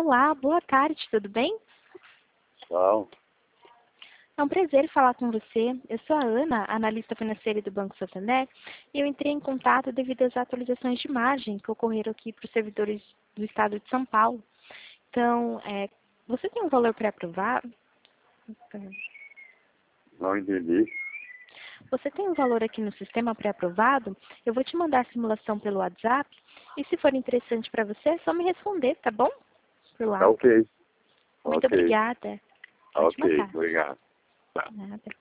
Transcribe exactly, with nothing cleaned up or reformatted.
Olá, boa tarde, tudo bem? Bom, É um prazer falar com você. Eu sou a Ana, analista financeira do Banco Santander, e eu entrei em contato devido às atualizações de margem que ocorreram aqui para os servidores do estado de São Paulo. Então, é, você tem um valor pré-aprovado? não entendi. Você tem um valor aqui no sistema pré-aprovado? Eu vou te mandar a simulação pelo WhatsApp, e se for interessante para você, é só me responder, tá bom? Por lá. Tá ok. Muito Ok. obrigada. Ótima Ok, tarde. obrigado. Tá. Nada.